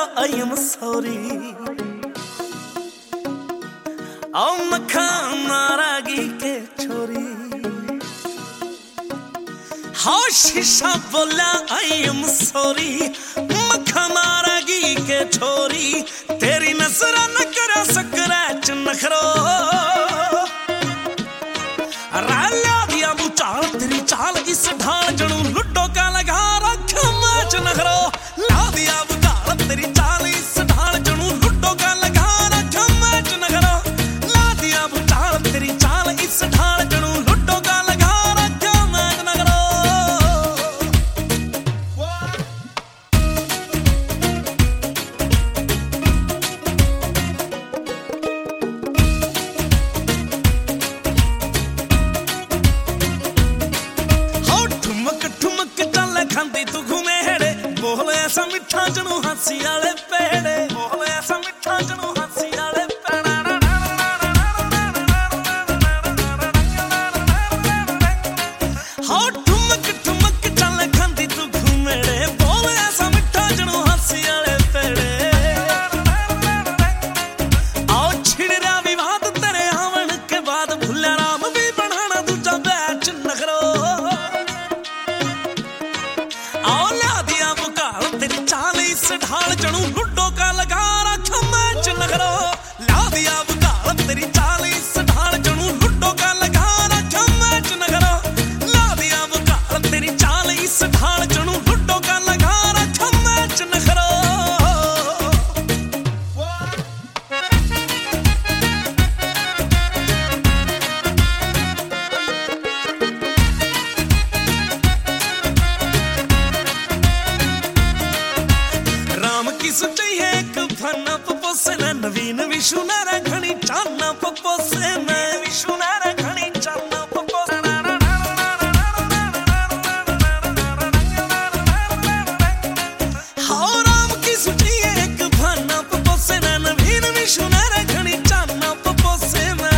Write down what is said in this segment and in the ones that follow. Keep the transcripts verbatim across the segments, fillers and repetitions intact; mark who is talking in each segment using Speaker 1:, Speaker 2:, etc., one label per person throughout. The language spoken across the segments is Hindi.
Speaker 1: I am sorry ओ मखा नारागी के छोरी हाँ शीशा बोला I am sorry मखा नारागी के छोरी तेरी नजरा न करा स्क्रैच नखरो राला दिया बुचाल तेरी चाल इस ढाल जणू लुड्डो का लगा रख मैच नखरो ला दिया बुचाल तेरी चाल इस ढाल जणू लुड्डो का लगा रख मैच नखरो ला दिया बुचाल तेरी चाल इस ढाल जणू लुड्डो का लगा रख मैच नखरो खांदी तू घूमे हेड़े बोल ऐसा मिठा जणू हांसी वाले पेड़े बोल ऐसा मिठा जणू हांसी वाले पेड़े हाँ ठुमक ठुमक चल खांदी तू घूमे हेड़े बोल ऐसा मिठा जणू हांसी वाले पेड़े आओ छिड़रा विवाद तेरे आवन के बाद भुल्ला राम भी बनाना दूजा बैच नखरो ढाल जणू लुड्डो का लगा रख मैच नखरो ला दिया बुकाल तेरी चाल इस ढाल जणू लुड्डो का लगा रख मैच नखरो ला दिया बुकाल तेरी चाल इस ढाल जणू लुड्डो का लगा रख मैच नखरो सुचई है एक फना पपोसे न नवीन विशु नारा घणी चाना पपोसे न विशु नारा घणी चाना पपोसे हाँ राम की सुचई है एक फना पपोसे न नवीन विशु नारा घणी चाना पपोसे न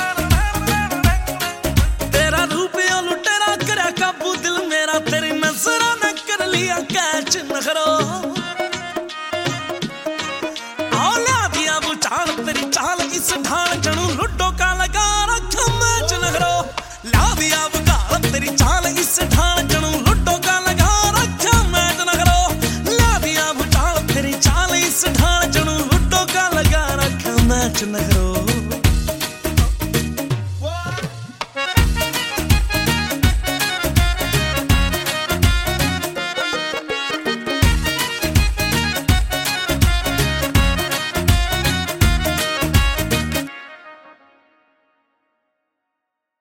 Speaker 1: तेरा रूप यो लुटेरा करा काबू दिल मेरा तेरी नजरा न कर लिया कैच नखरो तेरी चाल इस ढाल जणू लुड्डो का लगा रख मैच नखरो ला दिया बुकाल तेरी चाल इस ढाल जणू लुड्डो का लगा रख मैच नखरो ला दिया बुकाल तेरी चाल इस ढाल